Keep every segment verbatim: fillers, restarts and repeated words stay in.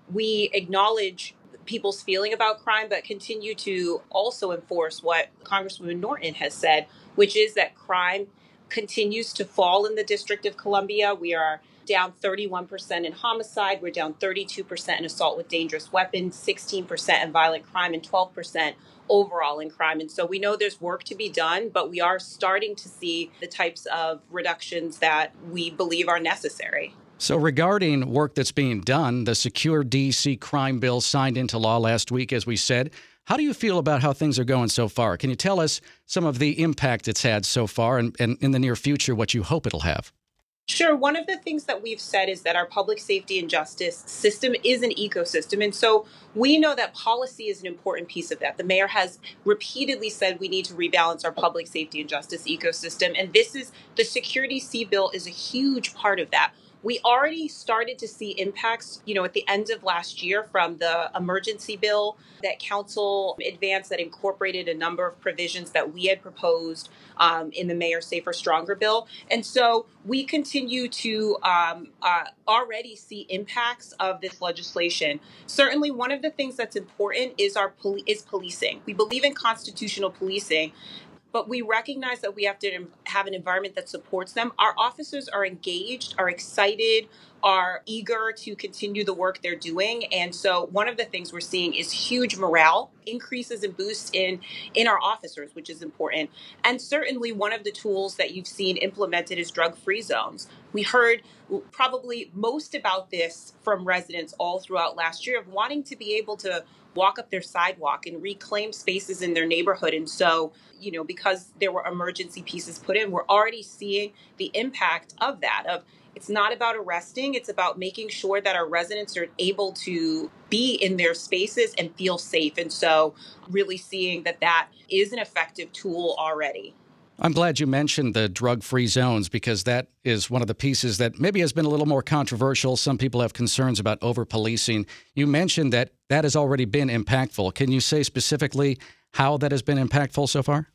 we acknowledge people's feeling about crime, but continue to also enforce what Congresswoman Norton has said, which is that crime continues to fall in the District of Columbia. We are down thirty-one percent in homicide. We're down thirty-two percent in assault with dangerous weapons, sixteen percent in violent crime, and twelve percent overall in crime. And so we know there's work to be done, but we are starting to see the types of reductions that we believe are necessary. So regarding work that's being done, the Secure D C crime bill signed into law last week, as we said. How do you feel about how things are going so far? Can you tell us some of the impact it's had so far and, and in the near future, what you hope it'll have? Sure. One of the things that we've said is that our public safety and justice system is an ecosystem. And so we know that policy is an important piece of that. The mayor has repeatedly said we need to rebalance our public safety and justice ecosystem. And this is the Secure D C bill is a huge part of that. We already started to see impacts, you know, at the end of last year from the emergency bill that council advanced that incorporated a number of provisions that we had proposed um, in the Mayor Safer Stronger bill. And so we continue to um, uh, already see impacts of this legislation. Certainly, one of the things that's important is our poli- is policing. We believe in constitutional policing, but we recognize that we have to have an environment that supports them. Our officers are engaged, are excited, are eager to continue the work they're doing. And so one of the things we're seeing is huge morale increases and boosts in, in our officers, which is important. And certainly one of the tools that you've seen implemented is drug-free zones. We heard probably most about this from residents all throughout last year of wanting to be able to walk up their sidewalk and reclaim spaces in their neighborhood. And so, you know, because there were emergency pieces put in, we're already seeing the impact of that, of it's not about arresting, it's about making sure that our residents are able to be in their spaces and feel safe. And so really seeing that that is an effective tool already. I'm glad you mentioned the drug-free zones because that is one of the pieces that maybe has been a little more controversial. Some people have concerns about over-policing. You mentioned that that has already been impactful. Can you say specifically how that has been impactful so far?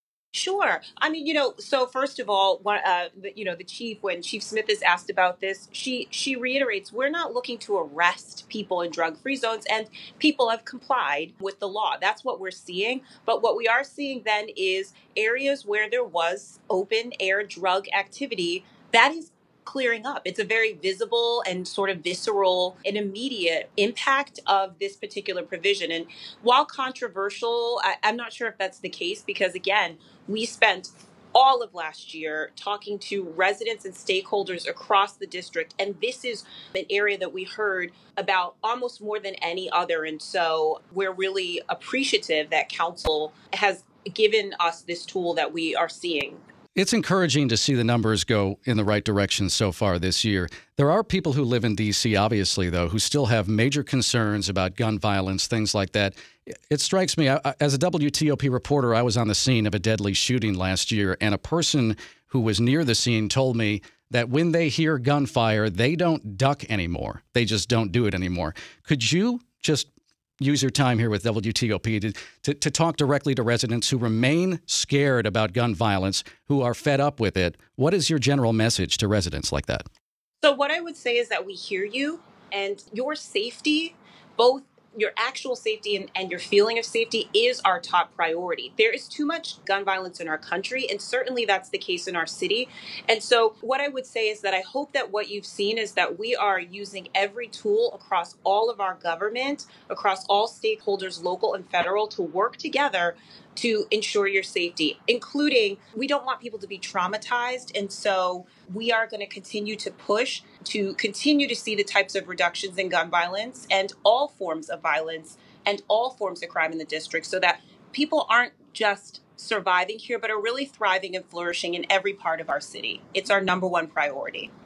Sure. I mean, you know, so first of all, one, uh, the, you know, the chief, when Chief Smith is asked about this, she she reiterates, we're not looking to arrest people in drug-free zones, and people have complied with the law. That's what we're seeing. But what we are seeing then is areas where there was open air drug activity that is clearing up. It's a very visible and sort of visceral and immediate impact of this particular provision. And while controversial, I, I'm not sure if that's the case because, again, we spent all of last year talking to residents and stakeholders across the district. And this is an area that we heard about almost more than any other. And so we're really appreciative that council has given us this tool that we are seeing. It's encouraging to see the numbers go in the right direction so far this year. There are people who live in D C, obviously, though, who still have major concerns about gun violence, things like that. It strikes me, as a W T O P reporter, I was on the scene of a deadly shooting last year, and a person who was near the scene told me that when they hear gunfire, they don't duck anymore. They just don't do it anymore. Could you just use your time here with W T O P to, to, to talk directly to residents who remain scared about gun violence, who are fed up with it? What is your general message to residents like that? So what I would say is that we hear you, and your safety, both your actual safety and, and your feeling of safety, is our top priority. There is too much gun violence in our country, and certainly that's the case in our city. And so what I would say is that I hope that what you've seen is that we are using every tool across all of our government, across all stakeholders, local and federal, to work together to ensure your safety, including we don't want people to be traumatized. And so we are going to continue to push to continue to see the types of reductions in gun violence and all forms of violence and all forms of crime in the district so that people aren't just surviving here, but are really thriving and flourishing in every part of our city. It's our number one priority.